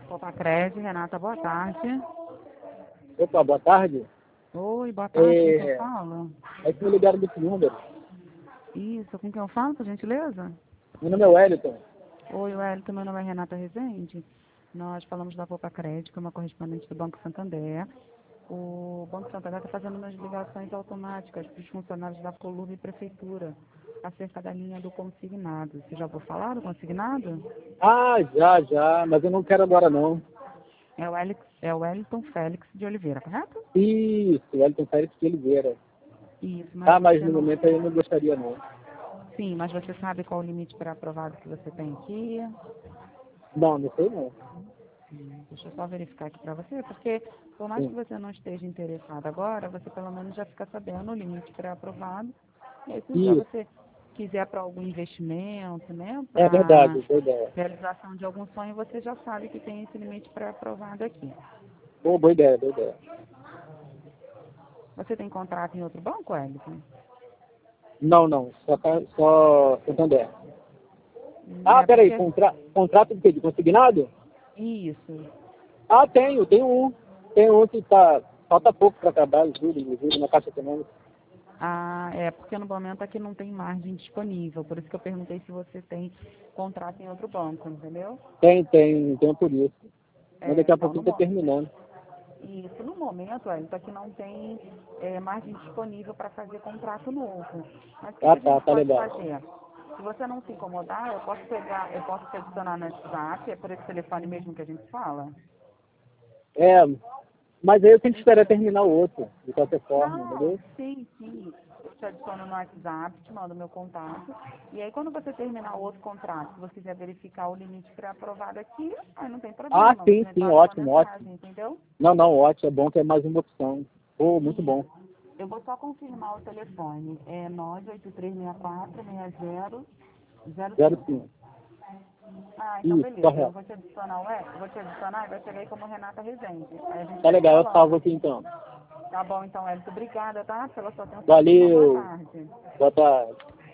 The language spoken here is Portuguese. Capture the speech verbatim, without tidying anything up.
Copacred, Renata, boa tarde. Opa, boa tarde. Oi, boa tarde, É, com quem eu falo? é que me ligaram desse número. Isso, com quem eu falo, por gentileza? Meu nome é Wellington. Oi, Wellington, meu nome é Renata Rezende. Nós falamos da Copacred, que é uma correspondente do Banco Santander. O Banco Santander está fazendo umas ligações automáticas para os funcionários da Coluna e Prefeitura, acerca da linha do consignado. Você já ouviu falar do consignado? Ah, já, já, mas eu não quero agora não. É o, Alex, é o Wellington Félix de Oliveira, correto? Isso, Wellington Félix de Oliveira. Isso, mas Ah, mas você no não... momento aí eu não gostaria não. Sim, mas você sabe qual o limite pré-aprovado que você tem aqui? Não, não sei não. Hum, Deixa eu só verificar aqui para você, porque por mais que Sim. você não esteja interessado agora, você pelo menos já fica sabendo o limite pré-aprovado. E aí, se um dia Isso, você quiser para algum investimento, né, é para verdade, boa ideia. realização de algum sonho, você já sabe que tem esse limite pré-aprovado aqui. Pô, boa ideia, boa ideia. Você tem contrato em outro banco, Wellington? Não, não, só, tá- só Santander. Hum, Ah, É peraí, porque... contra, contrato de quê? De consignado? Isso. Ah, tenho, tenho um. Tenho um que tá, falta pouco para acabar, juro, me juro, na Caixa Econômica. Ah, é porque no momento aqui não tem margem disponível, por isso que eu perguntei se você tem contrato em outro banco, entendeu? Tem, tem, tem por isso. Mas É, daqui a então, no, pouquinho tá mo- terminando. isso, no momento, Wellington, aqui não tem é, margem disponível para fazer contrato novo. Mas o que, que Ah, a tá, gente tá pode legal. fazer? Se você não se incomodar, eu posso pegar, eu posso te adicionar no WhatsApp, é por esse telefone mesmo que a gente fala? É, mas aí eu tenho que esperar terminar o outro, de qualquer forma, Não, entendeu? sim, sim. Eu te adiciono no WhatsApp, te mando meu contato. E aí, quando você terminar o outro contrato, se você quiser verificar o limite pré-aprovado aqui, aí não tem Ah, problema. Você sim, me sim, passa uma ótimo, ótimo. mensagem, entendeu? Não, não, ótimo, é bom que é mais uma opção. Pô, muito E bom. eu vou só confirmar o telefone. É nove oito três seis quatro seis zero zero Zero cinco. sim. Ah, então Isso, beleza. Eu correto. vou te adicionar, ué, eu vou te adicionar e vai chegar aí como Renata Rezende. Aí a gente Tá vai se legal, eu salvo falando. aqui então. Tá bom, então, Elito. Obrigada, tá? Pela sua atenção e uma boa Valeu, tarde. boa tarde.